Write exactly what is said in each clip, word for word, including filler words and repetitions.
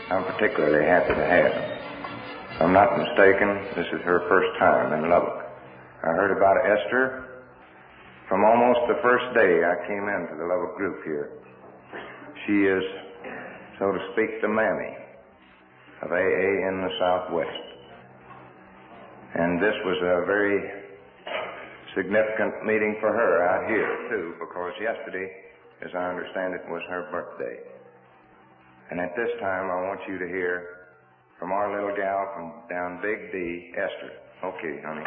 I'm particularly happy to have. If I'm not mistaken, this is her first time in Lubbock. I heard about Esther from almost the first day I came into the Lubbock group here. She is, so to speak, the mammy of A A in the Southwest. And this was a very significant meeting for her out here, too, because yesterday, as I understand it, was her birthday. And at this time, I want you to hear from our little gal from down Big D, Esther. Okay, honey.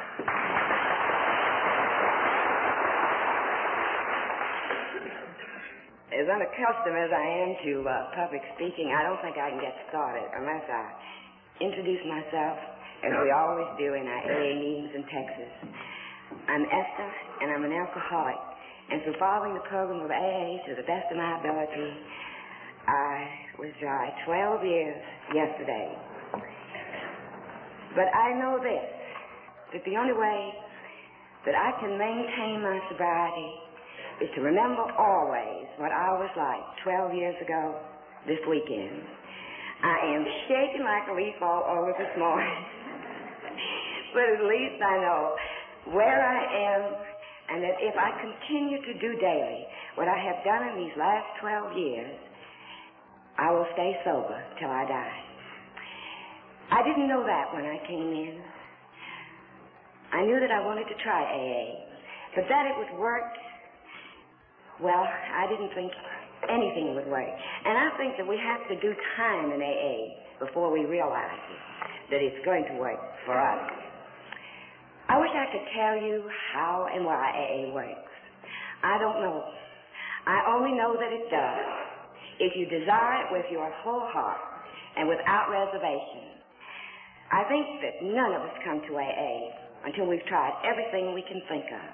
As unaccustomed as I am to uh, public speaking, I don't think I can get started unless I introduce myself, as we always do in our A A meetings in Texas. I'm Esther, and I'm an alcoholic. And so following the program of A A to the best of my ability, I was dry twelve years yesterday. But I know this, that the only way that I can maintain my sobriety is to remember always what I was like twelve years ago this weekend. I am shaking like a leaf all over this morning. But at least I know where I am, and that if I continue to do daily what I have done in these last twelve years, I will stay sober till I die. I didn't know that when I came in. I knew that I wanted to try A A, but that it would work, well, I didn't think anything would work. And I think that we have to do time in A A before we realize that it's going to work for us. I wish I could tell you how and why A A works. I don't know. I only know that it does. If you desire it with your whole heart and without reservation. I think that none of us come to A A until we've tried everything we can think of.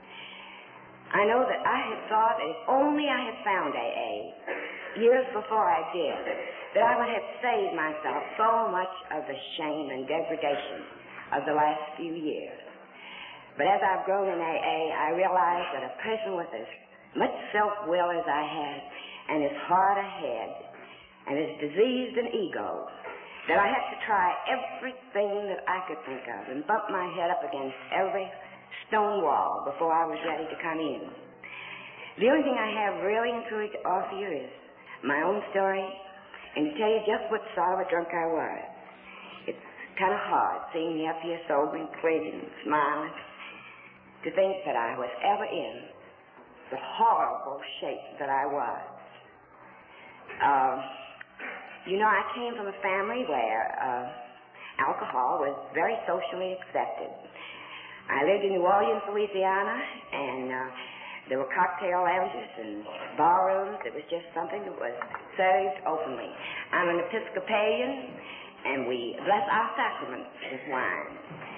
I know that I had thought that if only I had found A A years before I did, that I would have saved myself so much of the shame and degradation of the last few years. But as I've grown in A A, I realized that a person with as much self-will as I had, and as hard a head, and as diseased an ego, that I had to try everything that I could think of and bump my head up against every stone wall before I was ready to come in. The only thing I have really and truly to offer you is my own story, and to tell you just what sort of a drunk I was. It's kind of hard seeing me up here sober and clean and smiling, to think that I was ever in the horrible shape that I was. Uh, you know, I came from a family where uh, alcohol was very socially accepted. I lived in New Orleans, Louisiana, and uh, there were cocktail lounges and barrooms. It was just something that was served openly. I'm an Episcopalian, and we bless our sacraments with wine.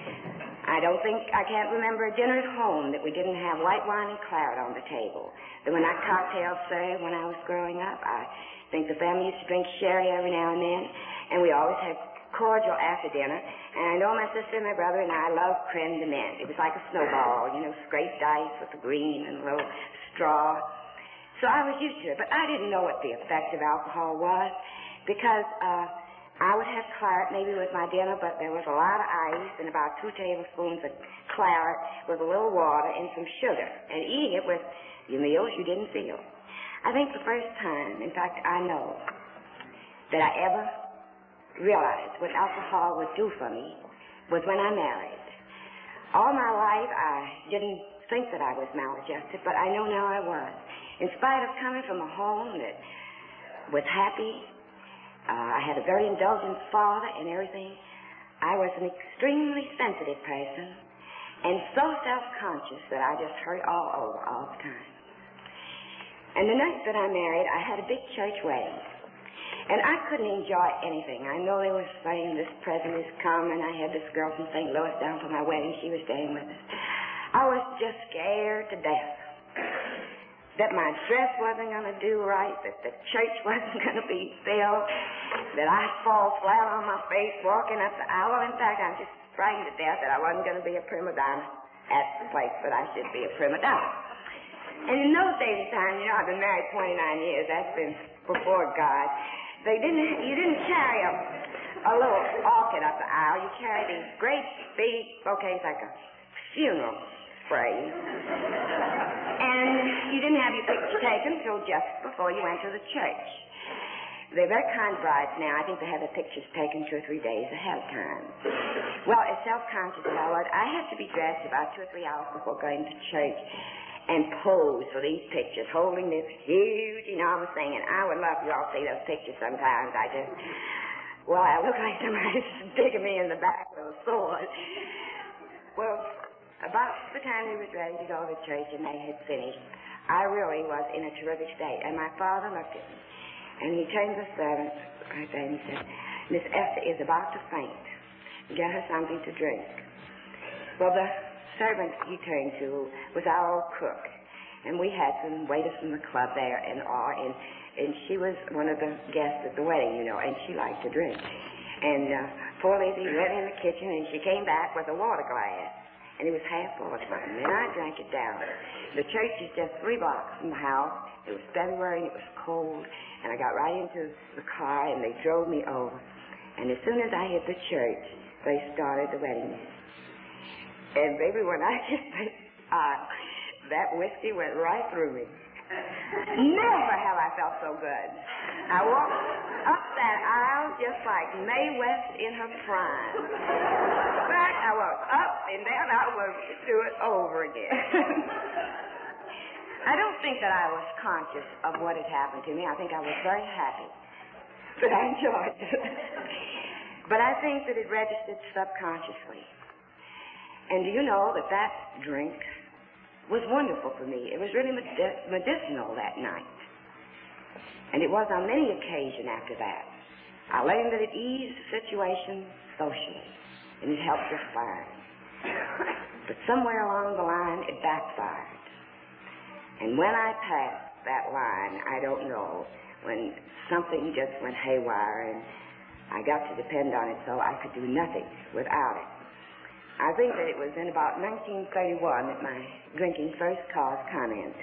I don't think, I can't remember a dinner at home that we didn't have white wine and claret on the table. There were not cocktails served when I was growing up. I think the family used to drink sherry every now and then, and we always had cordial after dinner. And I know my sister and my brother and I loved creme de menthe. It was like a snowball, you know, scraped ice with the green and a little straw. So I was used to it, but I didn't know what the effect of alcohol was, because uh, I would have claret maybe with my dinner, but there was a lot of ice and about two tablespoons of claret with a little water and some sugar, and eating it with your meals you didn't feel. I think the first time, in fact, I know that I ever realized what alcohol would do for me was when I married. All my life, I didn't think that I was maladjusted, but I know now I was. In spite of coming from a home that was happy, uh, I had a very indulgent father and everything, I was an extremely sensitive person and so self-conscious that I just hurt all over all the time. And the night that I married, I had a big church wedding. And I couldn't enjoy anything. I know they were saying this president is coming. I had this girl from Saint Louis down for my wedding. She was staying with us. I was just scared to death that my dress wasn't going to do right, that the church wasn't going to be filled, that I'd fall flat on my face walking up the aisle. In fact, I'm just frightened to death that I wasn't going to be a prima donna at the place that I should be a prima donna. And in those days of time, you know, I've been married twenty-nine years. That's been before God. they didn't, you didn't carry a, a little orchid up the aisle. You carried these great big bouquets like a funeral phrase. And you didn't have your picture taken until just before you went to the church. They're very kind brides now. I think they have their pictures taken two or three days ahead of time. Well, as self-conscious as I was, I had to be dressed about two or three hours before going to church and pose for these pictures, holding this huge, enormous thing. And I would love you all to see those pictures sometimes. I just, well, I look like somebody's digging me in the back with a sword. Well, about the time we was ready to go to church and they had finished, I really was in a terrific state. And my father looked at me. And he turned to the servant right there and he said, Miss Esther is about to faint. Get her something to drink. Well, the servant he turned to was our old cook. And we had some waiters from the club there and all. And, and she was one of the guests at the wedding, you know, and she liked to drink. And uh, poor Lizzie went in the kitchen and she came back with a water glass. And it was half full of something. And I drank it down. The church is just three blocks from the house. It was February and it was cold. And I got right into the car, and they drove me over. And as soon as I hit the church, they started the wedding. And baby, when I hit the uh, that whiskey went right through me. Never have I felt so good. I walked up that aisle just like Mae West in her prime. Back, I was up, and then I was do it over again. I don't think that I was conscious of what had happened to me. I think I was very happy. But I enjoyed it. But I think that it registered subconsciously. And do you know that that drink was wonderful for me? It was really medi- medicinal that night. And it was on many occasions after that. I learned that it eased the situation socially. And it helped us fine. But somewhere along the line, it backfired. And when I passed that line, I don't know, when something just went haywire and I got to depend on it so I could do nothing without it. I think that it was in about nineteen thirty-one that my drinking first caused comment.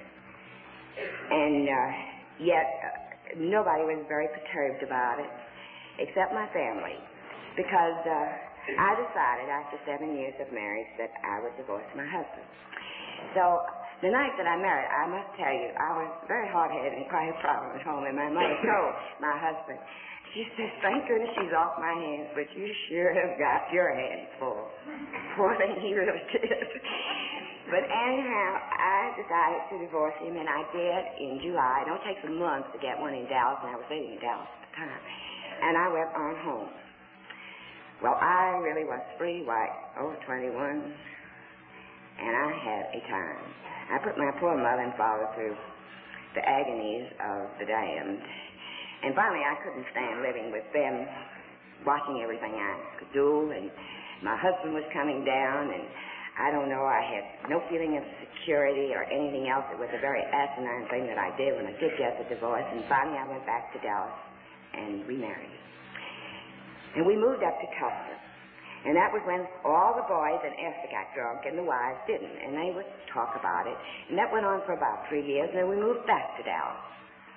And uh, yet uh, nobody was very perturbed about it except my family, because uh, I decided after seven years of marriage that I would divorce my husband. So the night that I married, I must tell you, I was very hard-headed and quite a problem at home. And my mother told my husband, she says, thank goodness she's off my hands, but you sure have got your hands full. Poor thing, he really did. But anyhow, I decided to divorce him, and I did in July. It don't take a month to get one in Dallas, and I was living in Dallas at the time. And I went on home. Well, I really was free, why, over twenty-one, and I had a time. I put my poor mother and father through the agonies of the damned. And finally, I couldn't stand living with them, watching everything I could do. And my husband was coming down, and I don't know, I had no feeling of security or anything else. It was a very asinine thing that I did when I did get the divorce. And finally, I went back to Dallas and remarried. And we moved up to Tulsa. And that was when all the boys and Esther got drunk and the wives didn't. And they would talk about it. And that went on for about three years. And then we moved back to Dallas.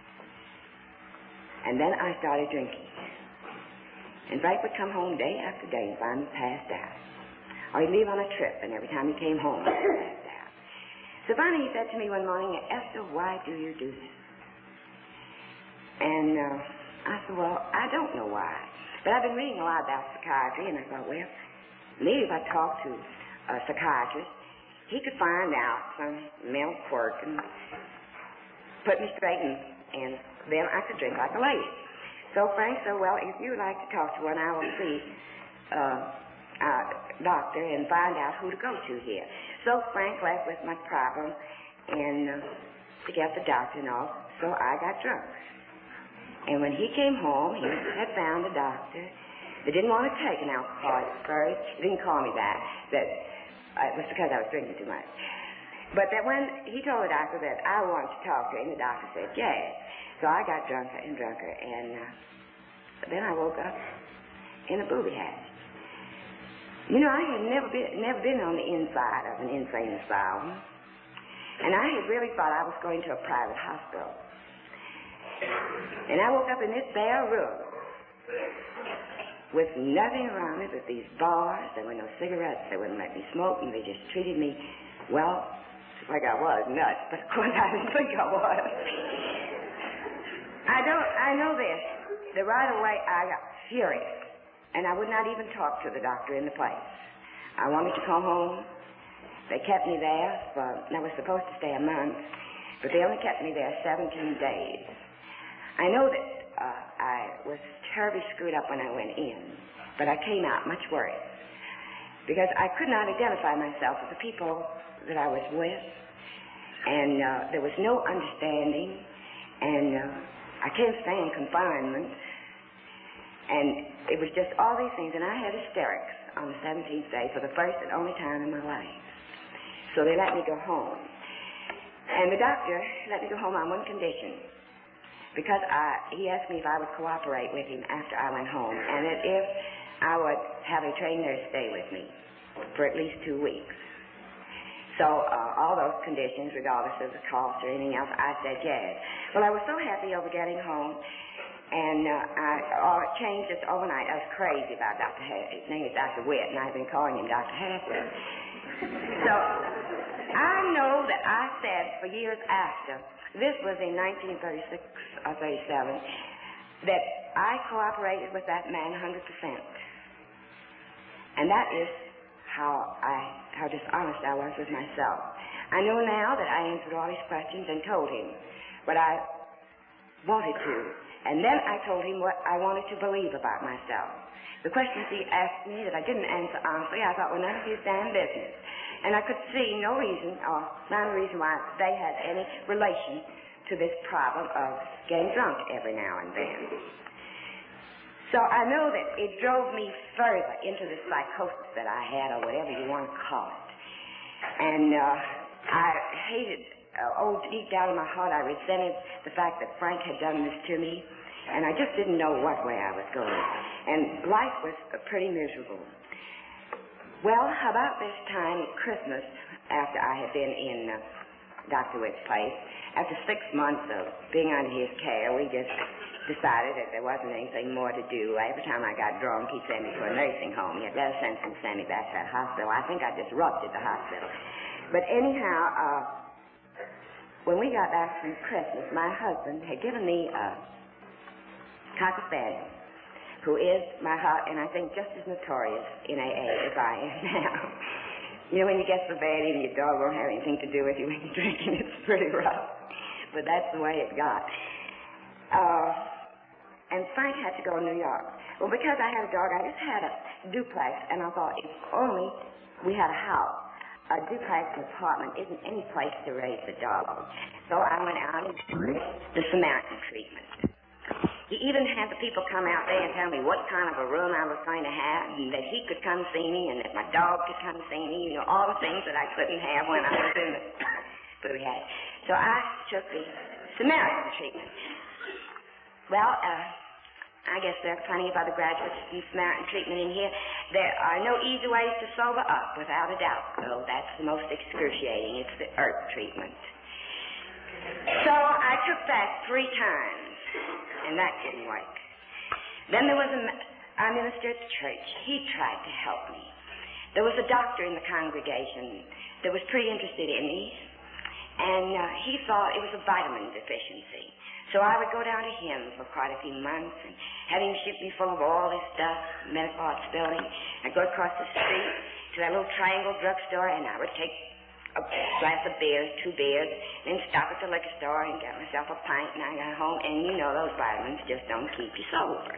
And then I started drinking. And Frank would come home day after day and find me passed out. Or he'd leave on a trip, and every time he came home, I was passed out. So finally he said to me one morning, Esther, why do you do this? And uh, I said, well, I don't know why. But I've been reading a lot about psychiatry, and I thought, well, maybe if I talked to a psychiatrist, he could find out some mental quirk and put me straight, and, and then I could drink like a lady. So Frank said, well, if you would like to talk to one, I will see uh, a doctor and find out who to go to here. So Frank left with my problem and uh, to get the doctor and all, so I got drunk. And when he came home, he had found a doctor that didn't want to take an alcoholic first. He didn't call me that. That uh, it was because I was drinking too much. But that when he told the doctor that I wanted to talk to him, the doctor said yes. So I got drunker and drunker, and uh, then I woke up in a booby hatch. You know, I had never been never been on the inside of an insane asylum, and I had really thought I was going to a private hospital. And I woke up in this bare room with nothing around me but these bars. There were no cigarettes. They wouldn't let me smoke, and they just treated me, well, like I was nuts. But of course I didn't think I was. I don't, I know this. That right away I got furious, and I would not even talk to the doctor in the place. I wanted to come home. They kept me there for, I was supposed to stay a month, but they only kept me there seventeen days. I know that uh, I was terribly screwed up when I went in, but I came out much worse because I could not identify myself with the people that I was with, and uh, there was no understanding, and uh, I can't stand confinement, and it was just all these things, and I had hysterics on the seventeenth day for the first and only time in my life. So they let me go home. And the doctor let me go home on one condition, because I, he asked me if I would cooperate with him after I went home, and that if I would have a trained nurse stay with me for at least two weeks. So uh, all those conditions, regardless of the cost or anything else, I said yes. Well, I was so happy over getting home, and uh, I, all it changed just overnight. I was crazy about Doctor Haslett. His name is Doctor Witt, and I've been calling him Doctor Haslett. So I know that I said for years after, this was in nineteen thirty-six or thirty-seven, that I cooperated with that man one hundred percent. And that is how I, how dishonest I was with myself. I know now that I answered all his questions and told him what I wanted to. And then I told him what I wanted to believe about myself. The questions he asked me that I didn't answer honestly, I thought were none of his damn business. And I could see no reason, or not a reason why they had any relation to this problem of getting drunk every now and then. So I know that it drove me further into the psychosis that I had, or whatever you want to call it. And uh, I hated, uh, oh, deep down in my heart, I resented the fact that Frank had done this to me, and I just didn't know what way I was going. And life was uh, pretty miserable. Well, about this time at Christmas, after I had been in uh, Doctor Witt's place, after six months of being under his care, we just decided that there wasn't anything more to do. Every time I got drunk, he'd send me to a nursing home. He had better sense than send me back to that hospital. I think I disrupted the hospital. But anyhow, uh, when we got back from Christmas, my husband had given me a Cocker Spaniel, who is my heart, and I think just as notorious in A A as I am now. You know, when you get so bad, even your dog won't have anything to do with you when you're drinking. It's pretty rough. But that's the way it got. Uh, and Frank had to go to New York. Well, because I had a dog, I just had a duplex, and I thought if only we had a house. A duplex apartment isn't any place to raise a dog. So I went out and did the Samaritan treatment. He even had the people come out there and tell me what kind of a room I was going to have, and that he could come see me, and that my dog could come see me, you know, all the things that I couldn't have when I was in the booty hat. So I took the Samaritan treatment. Well, uh, I guess there are plenty of other graduates in Samaritan treatment in here. There are no easy ways to sober up, without a doubt, though that's the most excruciating. It's the earth treatment. So I took that three times, and that didn't work. Then there was a, our minister at the church. He tried to help me. There was a doctor in the congregation that was pretty interested in me, and uh, he thought it was a vitamin deficiency. So I would go down to him for quite a few months and have him ship me full of all this stuff, medical arts building. I'd go across the street to that little Triangle drugstore, and I would take a glass of beers, two beers, then stop at the liquor store and get myself a pint, and I got home, and you know those vitamins just don't keep you sober.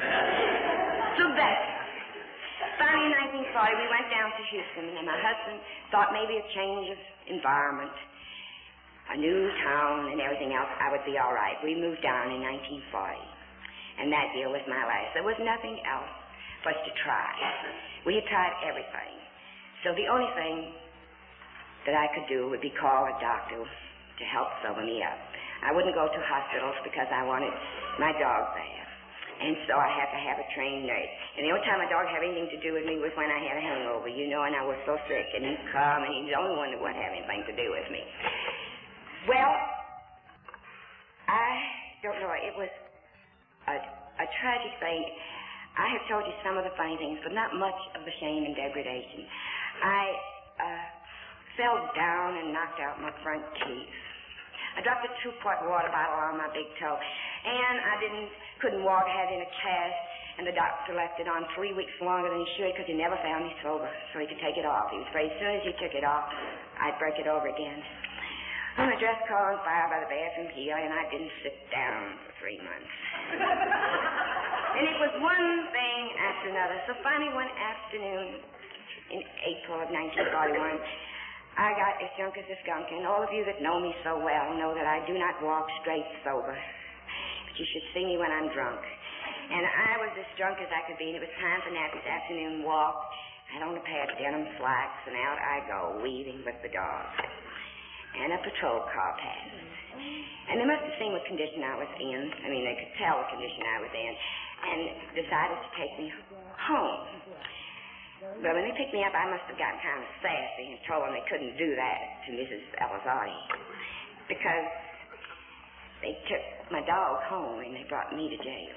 So that, finally in nineteen forty, we went down to Houston, and my husband thought maybe a change of environment, a new town and everything else, I would be all right. We moved down in nineteen forty, and that year was my last. There was nothing else for us to try. We had tried everything. So the only thing that I could do would be call a doctor to help sober me up. I wouldn't go to hospitals because I wanted my dog there. And so I had to have a trained nurse. And the only time my dog had anything to do with me was when I had a hangover, you know, and I was so sick. And he'd come, and he's the only one that wouldn't have anything to do with me. Well, I don't know. It was a, a tragic thing. I have told you some of the funny things, but not much of the shame and degradation. I uh, fell down and knocked out my front teeth. I dropped a two-quart water bottle on my big toe, and I didn't, couldn't walk, had it in a cast, and the doctor left it on three weeks longer than he should because he never found me sober, so he could take it off. He was afraid as soon as he took it off, I'd break it over again. Well, my dress caught on fire by the bathroom here, and I didn't sit down for three months. And it was one thing after another. So finally one afternoon in April of nineteen forty-one, I got as drunk as a skunk, and all of you that know me so well know that I do not walk straight sober. But you should see me when I'm drunk. And I was as drunk as I could be, and it was time for Nappy's afternoon walk. I had on a pair of denim slacks, and out I go, weaving with the dog. And a patrol car passed. And they must have seen what condition I was in. I mean, they could tell what condition I was in, and decided to take me home. But when they picked me up, I must have gotten kind of sassy and told them they couldn't do that to Missus Elizardi, because they took my dog home and they brought me to jail.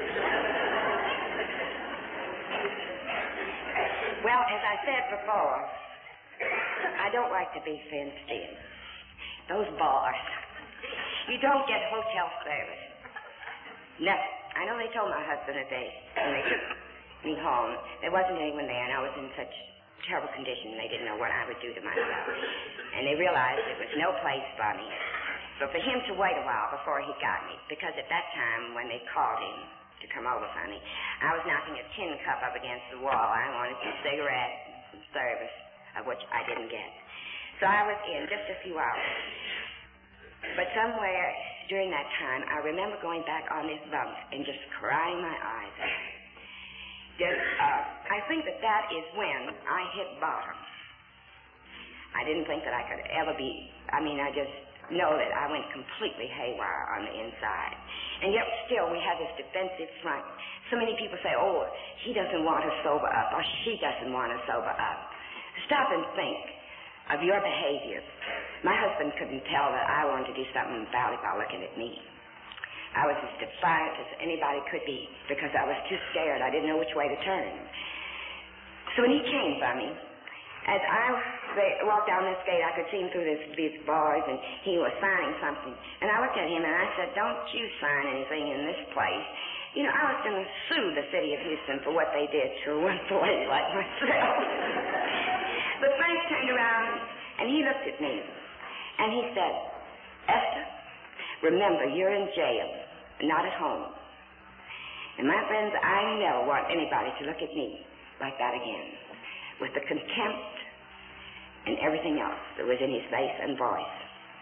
Well, as I said before, I don't like to be fenced in. Those bars, you don't get hotel service. Never. I know they told my husband that they, when they took me home, there wasn't anyone there, and I was in such terrible condition, they didn't know what I would do to myself. And they realized it was no place for me. So for him to wait a while before he got me, because at that time, when they called him to come over for me, I was knocking a tin cup up against the wall. I wanted some cigarettes and some service, of which I didn't get. So I was in just a few hours. But somewhere during that time, I remember going back on this bunk and just crying my eyes out. Just, uh, I think that that is when I hit bottom. I didn't think that I could ever be, I mean, I just know that I went completely haywire on the inside. And yet still we have this defensive front. So many people say, oh, he doesn't want to sober up, or she doesn't want to sober up. Stop and think of your behavior. My husband couldn't tell that I wanted to do something about it by looking at me. I was as defiant as anybody could be because I was too scared. I didn't know which way to turn. So when he came for me, as I walked down this gate, I could see him through this, these bars, and he was signing something. And I looked at him and I said, don't you sign anything in this place. You know, I was going to sue the city of Houston for what they did to one boy like myself. But Frank turned around and he looked at me and he said, Esther, remember, you're in jail, not at home. And my friends, I never want anybody to look at me like that again, with the contempt and everything else that was in his face and voice.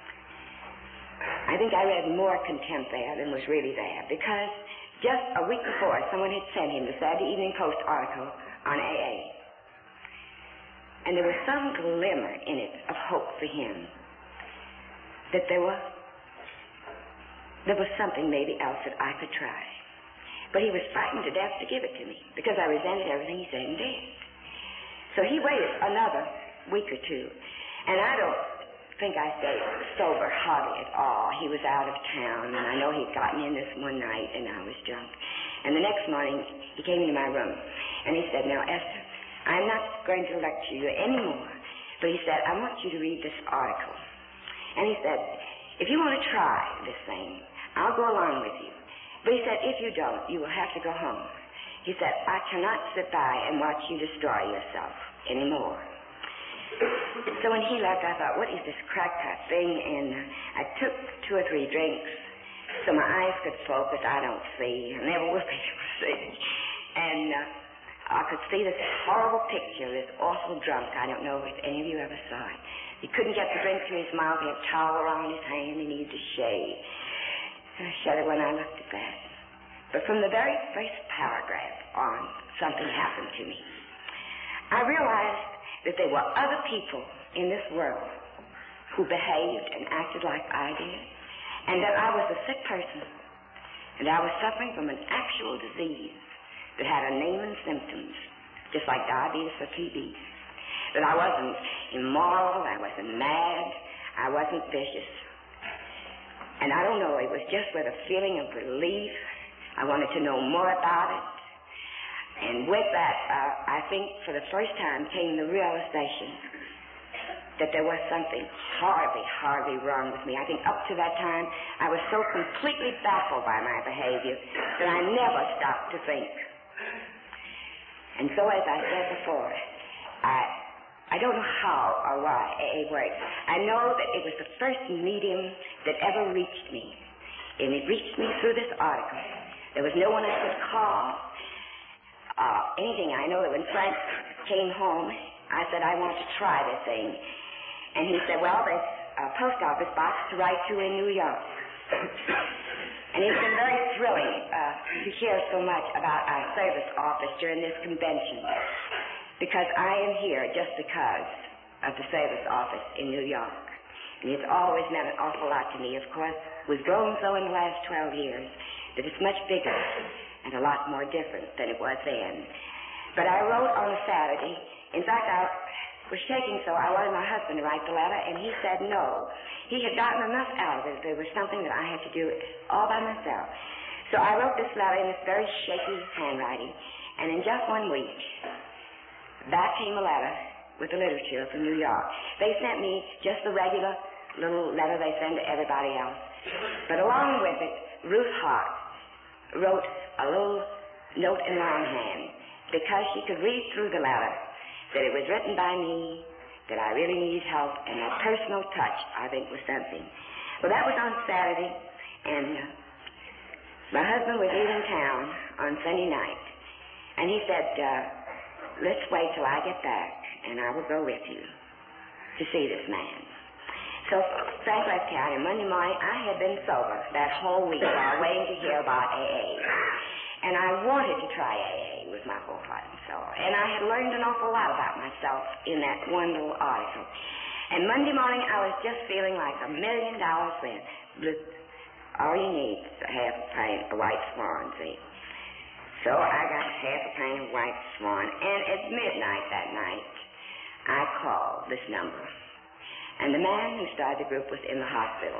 I think I read more contempt there than was really there, because just a week before, someone had sent him the Saturday Evening Post article on A A. And there was some glimmer in it of hope for him, that there was There was something maybe else that I could try. But he was frightened to death to give it to me because I resented everything he said and did. So he waited another week or two. And I don't think I stayed sober hardly at all. He was out of town, and I know he'd gotten in this one night, and I was drunk. And the next morning, he came into my room, and he said, now, Esther, I'm not going to lecture you anymore. But he said, I want you to read this article. And he said, if you want to try this thing, I'll go along with you. But he said, if you don't, you will have to go home. He said, I cannot sit by and watch you destroy yourself anymore. So when he left, I thought, what is this crackpot thing? And uh, I took two or three drinks so my eyes could focus. I don't see. I never will be able to see. And uh, I could see this horrible picture, this awful drunk. I don't know if any of you ever saw it. He couldn't get the drink to his mouth. He had a towel around his hand. He needed to shave. And I shuddered when I looked at that. But from the very first paragraph on, something happened to me. I realized that there were other people in this world who behaved and acted like I did, and that I was a sick person, and I was suffering from an actual disease that had a name and symptoms, just like diabetes or T B. That I wasn't immoral, I wasn't mad, I wasn't vicious. And I don't know, it was just with a feeling of relief. I wanted to know more about it. And with that, uh, I think for the first time came the realization that there was something horribly, horribly wrong with me. I think up to that time, I was so completely baffled by my behavior that I never stopped to think. And so, as I said before, I I don't know how or why A A works. I know that it was the first medium that ever reached me. And it reached me through this article. There was no one I could call. Uh, anything. I know that when Frank came home, I said, I want to try this thing. And he said, well, there's a post office box to write to in New York. And it's been very thrilling uh, to hear so much about our service office during this convention, because I am here just because of the service office in New York. And it's always meant an awful lot to me. Of course, we've grown so in the last twelve years that it's much bigger and a lot more different than it was then. But I wrote on a Saturday. In fact, I was shaking so I wanted my husband to write the letter, and he said no. He had gotten enough out of it. There was something that I had to do all by myself. So I wrote this letter in this very shaky handwriting, and in just one week, back came a letter with the literature from New York. They sent me just the regular little letter they send to everybody else. But along with it, Ruth Hart wrote a little note in longhand, because she could read through the letter that it was written by me, that I really needed help, and that personal touch, I think, was something. Well, that was on Saturday, and uh, my husband was leaving town on Sunday night, and he said, uh, let's wait till I get back, and I will go with you to see this man. So Frank left town, and Monday morning, I had been sober that whole week while waiting to hear about A A. And I wanted to try A A with my whole heart and soul. And I had learned an awful lot about myself in that one little article. And Monday morning, I was just feeling like a million dollars then. All you need is a half a pint of White Swan, see. So I got half a pint of White Swan, and at midnight that night, I called this number. And the man who started the group was in the hospital.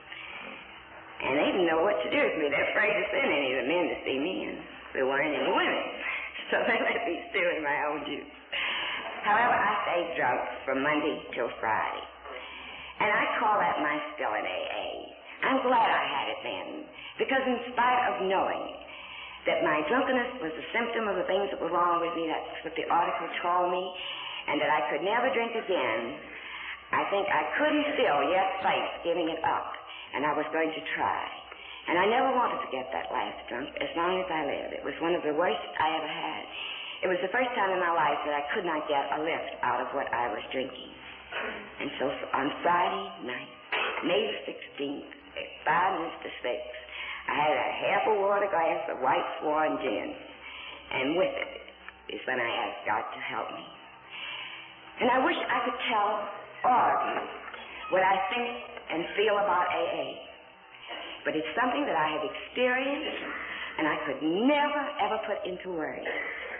And they didn't know what to do with me. They're afraid to send any of the men to see me, and there weren't any women. So they let me stew in my own juice. However, I stayed drunk from Monday till Friday. And I call that my still in A A. I'm glad I had it then, because in spite of knowing that my drunkenness was a symptom of the things that were wrong with me, that's what the article told me, and that I could never drink again, I think I couldn't still yet face giving it up. And I was going to try. And I never wanted to get that last drunk as long as I lived. It was one of the worst I ever had. It was the first time in my life that I could not get a lift out of what I was drinking. And so on Friday night, May the sixteenth, at five minutes to six, I had a half a water glass of White Swan gin. And with it is when I asked God to help me. And I wish I could tell all of you what I think and feel about A A. But it's something that I have experienced and I could never, ever put into words.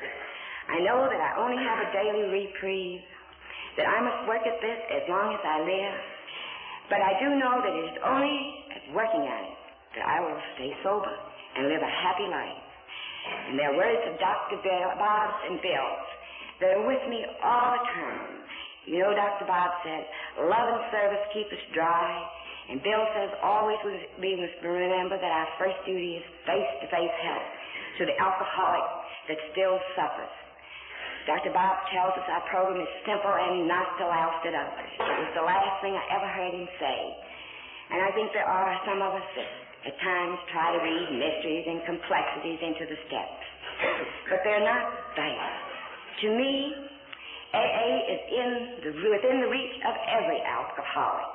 I know that I only have a daily reprieve, that I must work at this as long as I live, but I do know that it is only at working at it that I will stay sober and live a happy life. And there are words of Doctor Bill, Bob and Bill that are with me all the time. You know, Doctor Bob said, love and service keep us dry. And Bill says, always we must remember that our first duty is face-to-face help to the alcoholic that still suffers. Doctor Bob tells us our program is simple and not to last at others. It was the last thing I ever heard him say. And I think there are some of us that at times try to read mysteries and complexities into the steps. But they're not there. To me, A A is in the, within the reach of every alcoholic.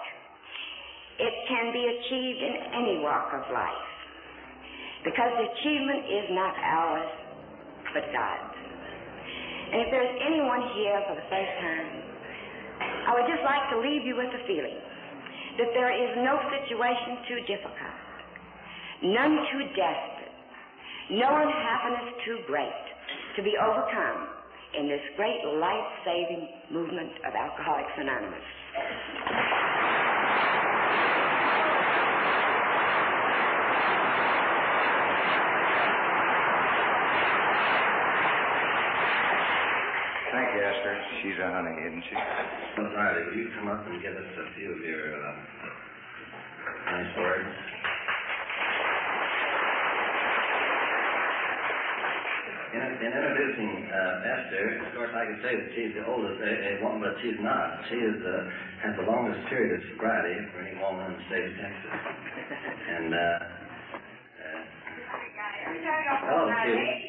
It can be achieved in any walk of life, because the achievement is not ours, but God's. And if there's anyone here for the first time, I would just like to leave you with the feeling that there is no situation too difficult, none too desperate, no unhappiness too great to be overcome in this great life-saving movement of Alcoholics Anonymous. Esther. She's a honey, isn't she? Well, Riley, will you come up and give us a few of your uh, nice words? In, in introducing uh, Esther, of course, I can say that she's the oldest A A woman, but she's not. She is, uh, has the longest period of sobriety for any woman in the state of Texas. And, uh, uh, hello, Judy.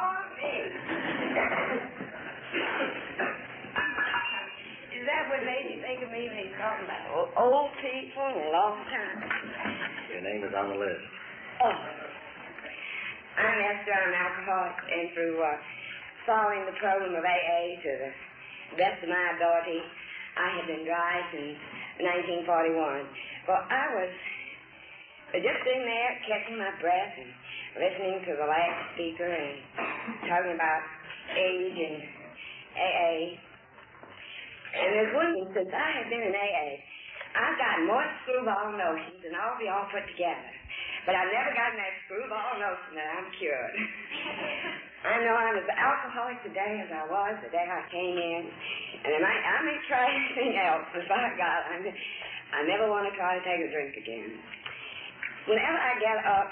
Is that what made you think of me when he's talking about old, old people in a long time? Your name is on the list. Oh. I'm Esther. I'm an alcoholic, and through uh, following the program of A A to the best of my ability, I have been dry since nineteen forty-one. Well, I was just sitting there, catching my breath and listening to the last speaker and talking about age and A A. And there's one thing, since I have been in A A, I've gotten more screwball notions than all of y'all put together. But I've never gotten that screwball notion that I'm cured. I know I'm as alcoholic today as I was the day I came in. And I might, I may try anything else, but by God, I'm, I never want to try to take a drink again. Whenever I get up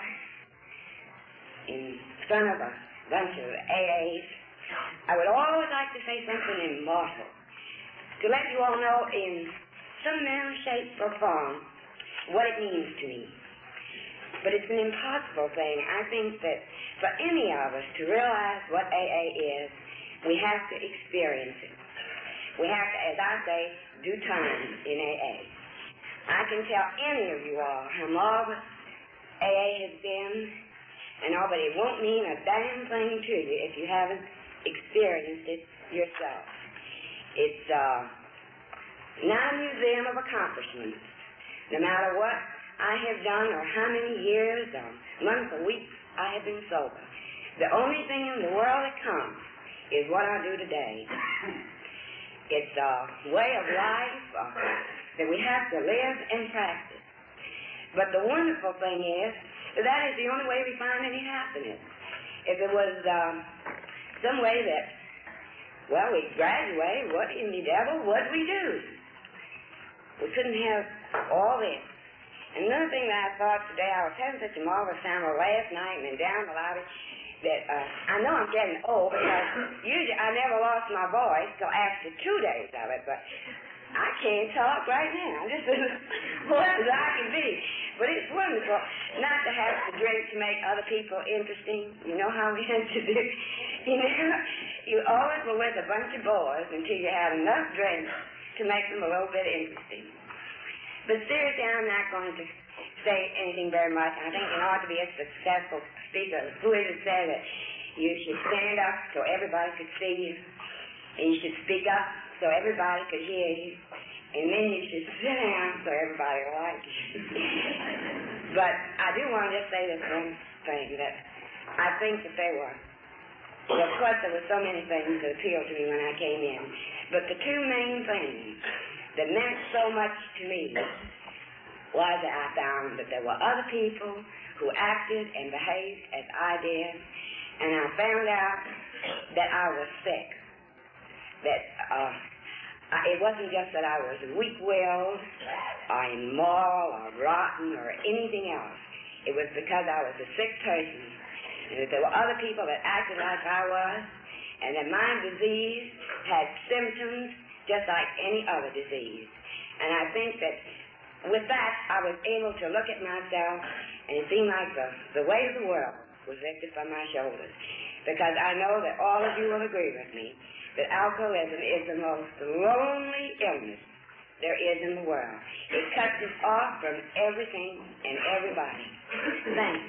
in front of a bunch of A As, I would always like to say something immortal, to let you all know in some manner, shape, or form what it means to me. But it's an impossible thing. I think that for any of us to realize what A A is, we have to experience it. We have to, as I say, do time in A A. I can tell any of you all how marvelous A A has been, and all, but it won't mean a damn thing to you if you haven't experienced it yourself. It's uh, not a museum of accomplishments. No matter what I have done or how many years or months or weeks I have been sober, the only thing in the world that counts is what I do today. It's a way of life uh, that we have to live and practice. But the wonderful thing is that that is the only way we find any happiness. If it was um, some way that, well, we graduate, what in the devil would we do? We couldn't have all this. And another thing that I thought today, I was having such a marvelous time last night and then down the lobby that uh, I know I'm getting old because usually I never lost my voice till after two days of it, but I can't talk right now. I'm just as well as I can be. But it's wonderful not to have to drink to make other people interesting. You know how we have to do. You know, you always were with a bunch of boys until you had enough drink to make them a little bit interesting. But seriously, I'm not going to say anything very much. I think in order to be a successful speaker, who is it said that you should stand up so everybody could see you, and you should speak up so everybody could hear you, and then you should sit down so everybody will like you. But I do want to just say this one thing, that I think that there were, well, of course there were so many things that appealed to me when I came in, but the two main things that meant so much to me was that I found that there were other people who acted and behaved as I did, and I found out that I was sick. That uh, I, it wasn't just that I was weak-willed or immoral or rotten or anything else. It was because I was a sick person, and that there were other people that acted like I was, and that my disease had symptoms just like any other disease. And I think that with that, I was able to look at myself and it seemed like the, the weight of the world was lifted from my shoulders. Because I know that all of you will agree with me that alcoholism is the most lonely illness there is in the world. It cuts us off from everything and everybody. Thanks.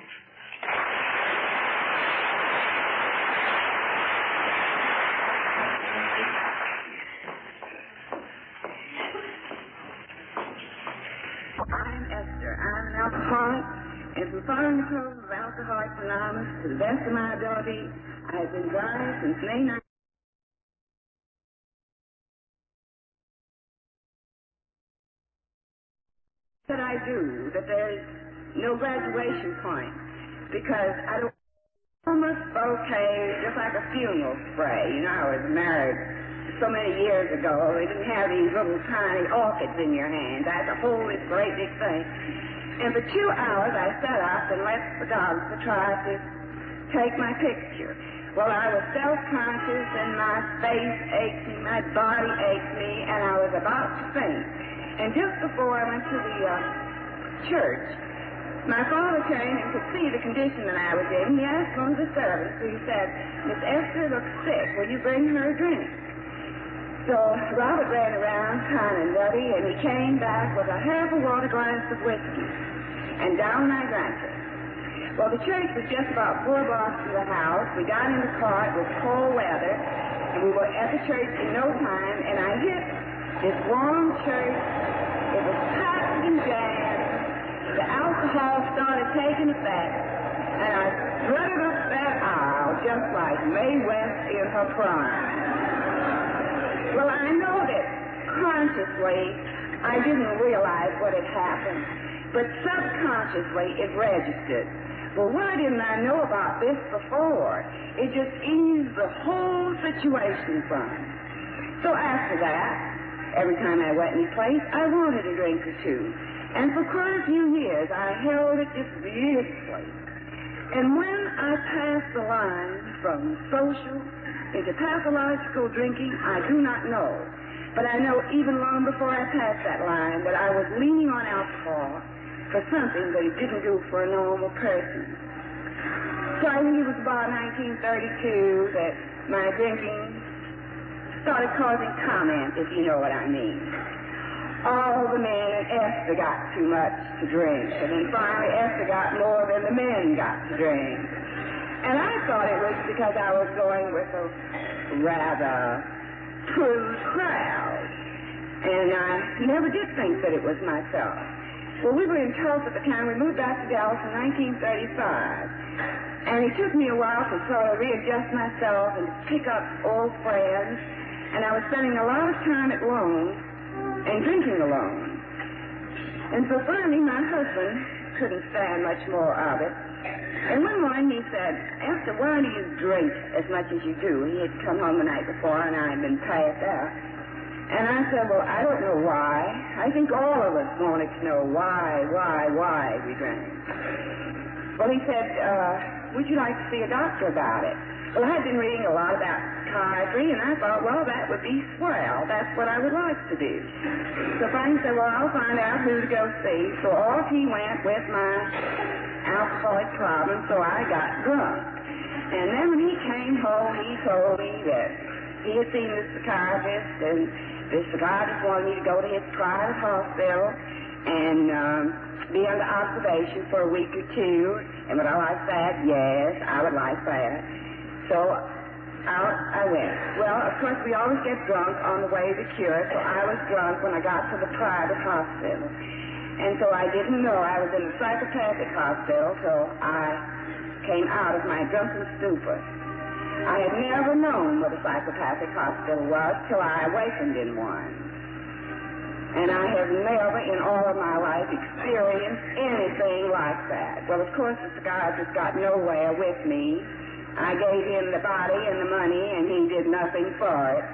I'm Esther. I'm an alcoholic, and from following the program of Alcoholics Anonymous to the best of my ability, I have been dry since May ninth. That I do, that there is no graduation point, because I don't almost okay, just like a funeral spray. You know, I was married so many years ago, they didn't have these little tiny orchids in your hands. I had to hold this great big thing. And for two hours I sat up and let the photographer try to take my picture. Well, I was self-conscious and my face ached me, my body ached me, and I was about to faint. And just before I went to the uh, church, my father came and could see the condition that I was in. He asked one of the servants, he said, Miss Esther looks sick. Will you bring her a drink? So Robert ran around kind of nutty, and he came back with a half a water glass of whiskey. And down I drank it. Well, the church was just about four blocks from the house. We got in the car. It was cold weather, and we were at the church in no time, and I hit this warm church. It was packed and jammed. The alcohol started taking effect, and I strutted up that aisle just like Mae West in her prime. Well, I know that consciously I didn't realize what had happened, but subconsciously it registered. Well, why didn't I know about this before? It just eased the whole situation from me. So after that, every time I went any place, I wanted a drink or two. And for quite a few years, I held it just beautifully. And when I passed the line from social into pathological drinking, I do not know. But I know even long before I passed that line that I was leaning on alcohol for something that it didn't do for a normal person. So I think it was about nineteen thirty-two that my drinking started causing comment, if you know what I mean. All the men and Esther got too much to drink, and then finally Esther got more than the men got to drink. And I thought it was because I was going with a rather prude crowd, and I never did think that it was myself. Well, we were in Tulsa at the time. We moved back to Dallas in nineteen thirty-five. And it took me a while to sort of readjust myself and pick up old friends. And I was spending a lot of time at Lowe's and drinking alone. And so finally, my husband couldn't stand much more of it. And one morning he said, Esther, why do you drink as much as you do? He had come home the night before and I had been passed out. And I said, well, I don't know why. I think all of us wanted to know why, why, why we drank. Well, he said, uh, would you like to see a doctor about it? Well, I had been reading a lot about psychiatry, and I thought, well, that would be swell. That's what I would like to do. So Frank said, well, I'll find out who to go see. So off he went with my alcoholic problem, so I got drunk. And then when he came home, he told me that he had seen the psychiatrist, and the psychiatrist wanted me to go to his private hospital and um, be under observation for a week or two. And would I like that? Yes, I would like that. So out I went. Well, of course, we always get drunk on the way to the cure, so I was drunk when I got to the private hospital. And so I didn't know I was in the psychopathic hospital, so I came out of my drunken stupor. I had never known what a psychopathic hospital was till I awakened in one. And I have never in all of my life experienced anything like that. Well, of course, the psychiatrist got nowhere with me. I gave him the body and the money, and he did nothing for it.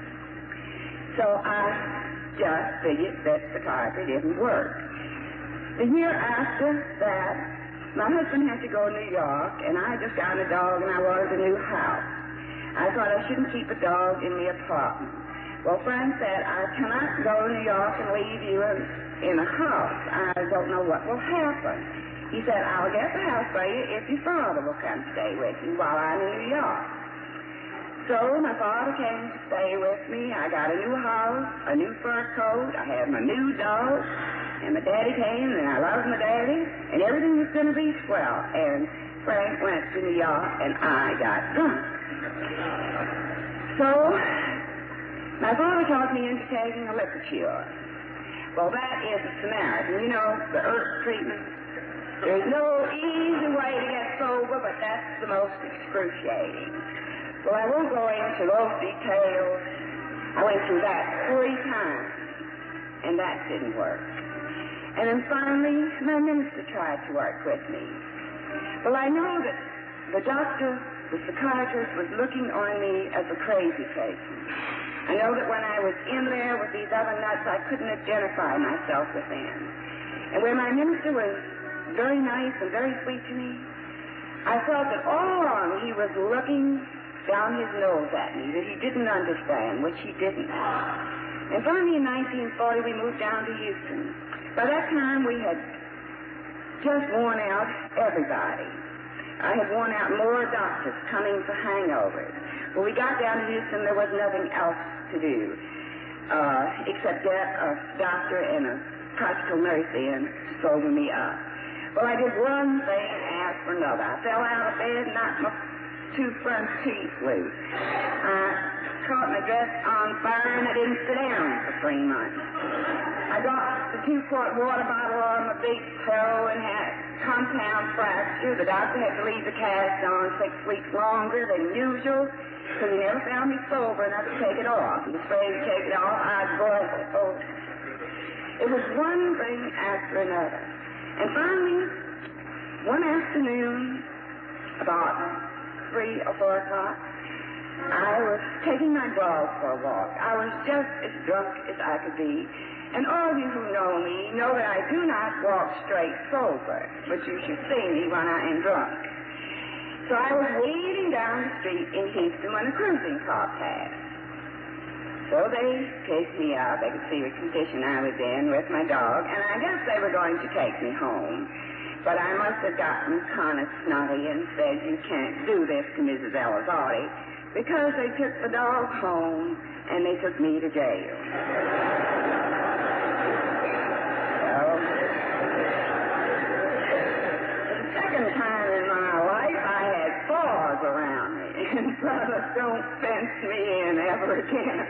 So I just figured that psychiatry didn't work. The year after that, my husband had to go to New York, and I just got a dog, and I wanted a new house. I thought I shouldn't keep a dog in the apartment. Well, Frank said, I cannot go to New York and leave you in, in a house. I don't know what will happen. He said, I'll get the house for you if your father will come stay with you while I'm in New York. So my father came to stay with me. I got a new house, a new fur coat. I had my new dog. And my daddy came, and I loved my daddy, and everything was going to be swell. And Frank went to New York, and I got drunk. So my father talked me into taking a Lipitor. Well, that is a Samaritan. You know, the earth treatment. There's no easy way to get sober, but that's the most excruciating. Well, I won't go into those details. I went through that three times, and that didn't work. And then finally, my minister tried to work with me. Well, I know that the doctor, the psychiatrist, was looking on me as a crazy person. I know that when I was in there with these other nuts, I couldn't identify myself with them. And where my minister was very nice and very sweet to me, I felt that all along he was looking down his nose at me, that he didn't understand, which he didn't. And finally in nineteen forty, we moved down to Houston. By that time, we had just worn out everybody. I had worn out more doctors coming for hangovers. When we got down to Houston, there was nothing else to do uh, except get a doctor and a practical nurse in to sober me up. Well, I did one thing and asked for another. I fell out of bed, knocked my two front teeth loose. I caught my dress on fire, and I didn't sit down for three months. I got the two-quart water bottle on my big toe and had compound fracture. The doctor had to leave the cast on six weeks longer than usual because he never found me sober enough to take it off. He was afraid to take it off. I'd go oh. It was one thing after another. And finally, one afternoon, about three or four o'clock, I was taking my dog for a walk. I was just as drunk as I could be. And all of you who know me know that I do not walk straight sober, but you should see me when I am drunk. So I was wading down the street in Houston when a cruising car passed. So they picked me up. They could see the condition I was in with my dog, and I guess they were going to take me home. But I must have gotten kind of snotty and said, you can't do this to Missus Elizotti, because they took the dog home and they took me to jail. So, for the second time in my life, I had fours around me, and brothers don't fence me in ever again.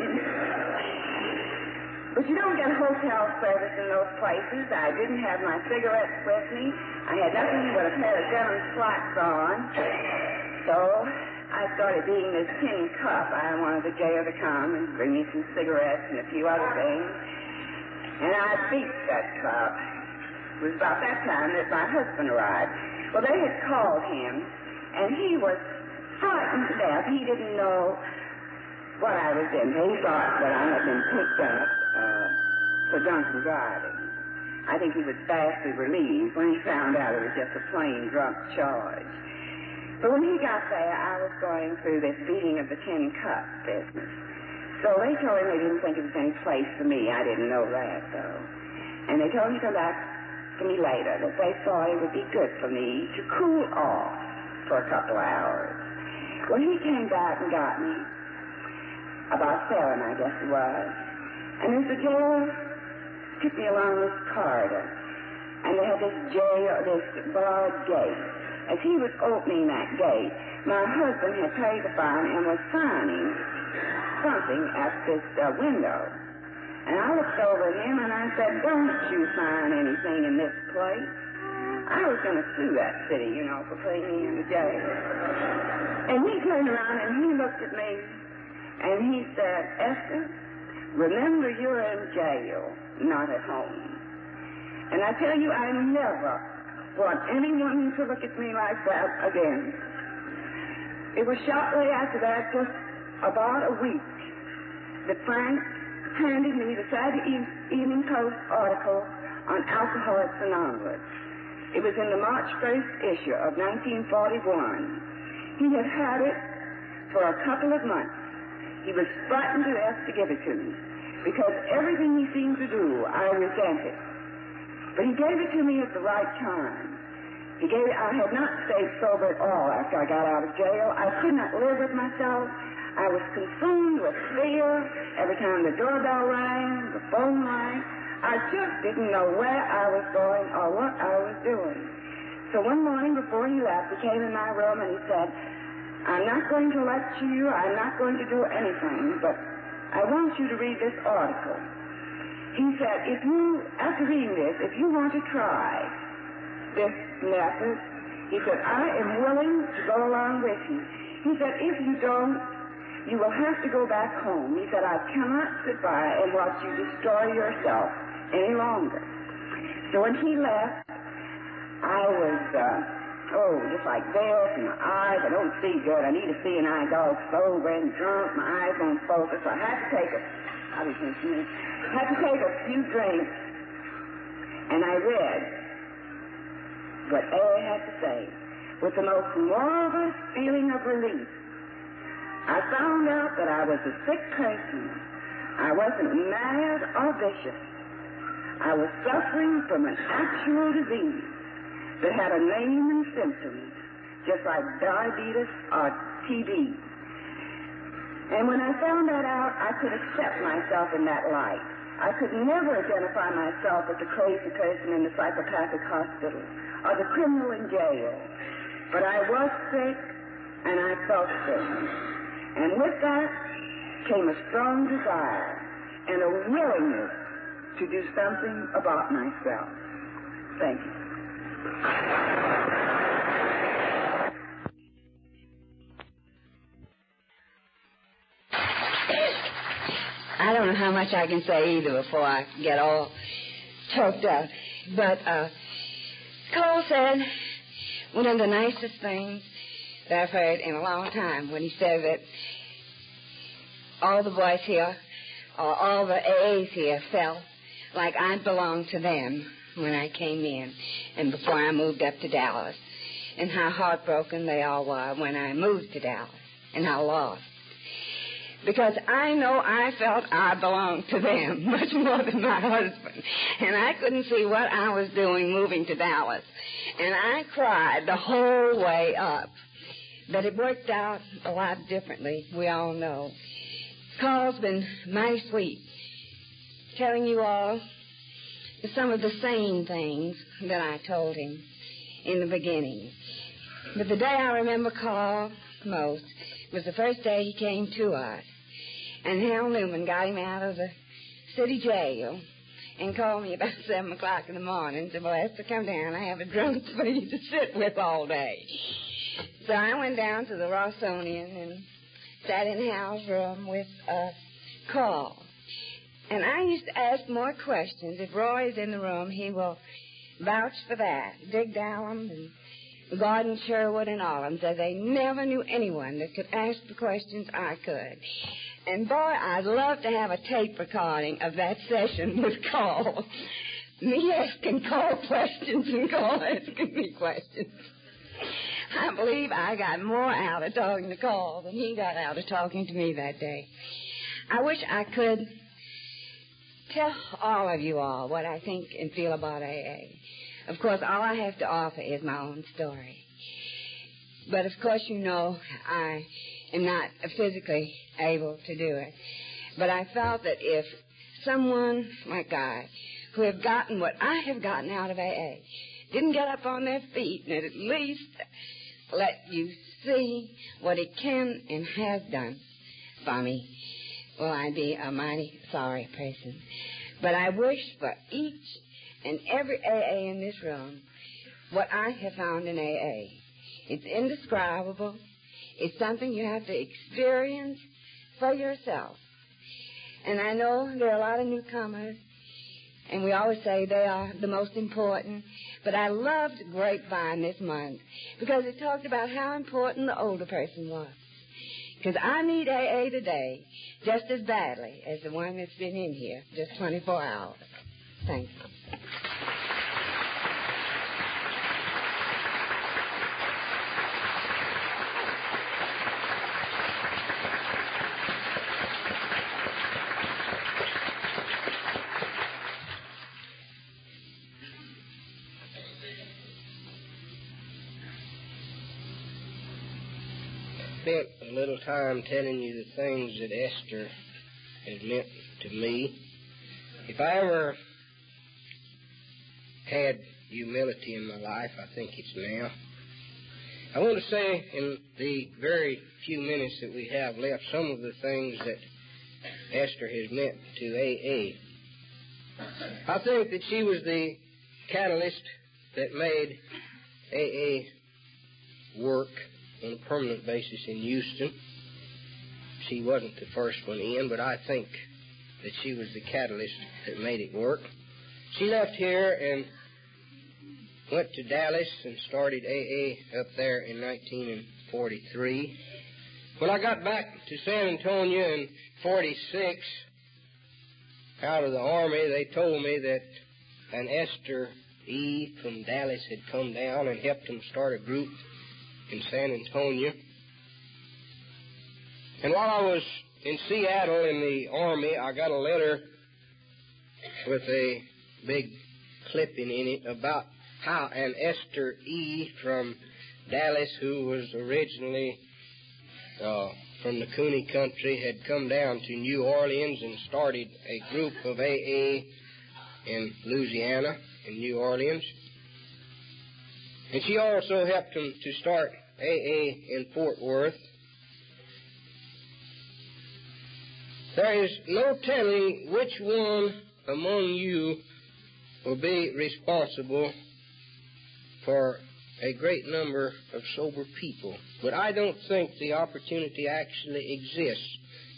But you don't get hotel service in those places. I didn't have my cigarettes with me. I had nothing but a pair of denim slacks on. So I started beating this tin cup. I wanted the jail to come and bring me some cigarettes and a few other things. And I beat that cup. It was about that time that my husband arrived. Well, they had called him, and he was frightened to death. He didn't know what I was in. He thought that I had been picked up uh, for drunken driving. I think he was vastly relieved when he found out it was just a plain drunk charge. But when he got there, I was going through this beating of the tin cup business. So they told him they didn't think it was any place for me. I didn't know that, though. And they told him to come back to me later, that they thought it would be good for me to cool off for a couple of hours. Well, he came back and got me, about seven, I guess it was. And as the jail took me along this corridor, and they had this jail, this barred gate. As he was opening that gate, my husband had paid the fine and was signing something at this uh, window. And I looked over at him and I said, don't you sign anything in this place. I was going to sue that city, you know, for putting me in the jail. And he turned around and he looked at me and he said, Esther, remember you're in jail, not at home. And I tell you, I never want anyone to look at me like that again. It was shortly after that, just about a week, that Frank handed me the Saturday Evening Post article on Alcoholics Anonymous. It was in the March first issue of nineteen forty-one. He had had it for a couple of months. He was frightened to death to give it to me, because everything he seemed to do, I resented. But he gave it to me at the right time. He gave it, I had not stayed sober at all after I got out of jail. I could not live with myself. I was consumed with fear every time the doorbell rang, the phone rang. I just didn't know where I was going or what I was doing. So one morning before he left, he came in my room and he said, I'm not going to lecture you, I'm not going to do anything, but I want you to read this article. He said, if you, after reading this, if you want to try this method, he said, I am willing to go along with you. He said, if you don't, you will have to go back home. He said, I cannot sit by and watch you destroy yourself any longer. So when he left, I was uh, oh, just like this, and my eyes, I don't see good. I need to see, and I go sober and drunk. My eyes don't focus. So I had to take a, I was thinking, I had to take a few drinks, and I read what A A had to say with the most marvelous feeling of relief. I found out that I was a sick person. I wasn't mad or vicious. I was suffering from an actual disease that had a name and symptoms, just like diabetes or T B. And when I found that out, I could accept myself in that light. I could never identify myself as the crazy person in the psychopathic hospital or the criminal in jail. But I was sick, and I felt sick. And with that came a strong desire and a willingness to do something about myself. Thank you. I don't know how much I can say either before I get all choked up. But uh, Cole said one of the nicest things that I've heard in a long time when he said that all the boys here, or all the A As here, felt like I belonged to them when I came in and before I moved up to Dallas, and how heartbroken they all were when I moved to Dallas, and how lost. Because I know I felt I belonged to them much more than my husband, and I couldn't see what I was doing moving to Dallas, and I cried the whole way up. But it worked out a lot differently, we all know. Carl's been mighty sweet, telling you all some of the same things that I told him in the beginning. But the day I remember Carl most was the first day he came to us, and Hal Newman got him out of the city jail and called me about seven o'clock in the morning and said, well, Esther, come down. I have a drunk for you to sit with all day. So I went down to the Rossonian and sat in Hal's room with uh, Carl. And I used to ask more questions. If Roy's in the room, he will vouch for that. Dick Dallum and Gordon Sherwood and all of them said they never knew anyone that could ask the questions I could. And, boy, I'd love to have a tape recording of that session with Carl. Me asking Carl questions and Carl asking me questions. I believe I got more out of talking to Carl than he got out of talking to me that day. I wish I could tell all of you all what I think and feel about A A. Of course, all I have to offer is my own story. But, of course, you know I am not physically able to do it. But I felt that if someone like I, who have gotten what I have gotten out of A A, didn't get up on their feet and at least let you see what it can and has done for me, well, I'd be a mighty sorry person. But I wish for each and every A A in this room what I have found in A A. It's indescribable. It's something you have to experience for yourself. And I know there are a lot of newcomers, and we always say they are the most important. But I loved Grapevine this month because it talked about how important the older person was. Because I need A A today just as badly as the one that's been in here just twenty-four hours. Thank you. Spent a little time telling you the things that Esther has meant to me. If I ever had humility in my life, I think it's now. I want to say in the very few minutes that we have left some of the things that Esther has meant to A A. I think that she was the catalyst that made A A work on a permanent basis in Houston. She wasn't the first one in, but I think that she was the catalyst that made it work. She left here and went to Dallas and started A A up there in nineteen forty-three. When I got back to San Antonio in forty-six, out of the Army, they told me that an Esther E. from Dallas had come down and helped them start a group in San Antonio. And while I was in Seattle in the Army, I got a letter with a big clipping in it about how an Esther E. from Dallas, who was originally uh, from the Cooney country, had come down to New Orleans and started a group of A A in Louisiana, in New Orleans. And she also helped them to start A A in Fort Worth. There is no telling which one among you will be responsible for a great number of sober people. But I don't think the opportunity actually exists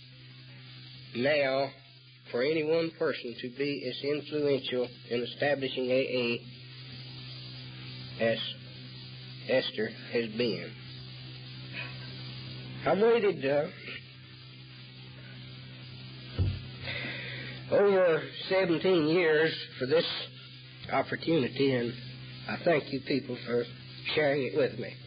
now for any one person to be as influential in establishing A A as Esther has been. I've waited uh, over seventeen years for this opportunity, and I thank you people for sharing it with me.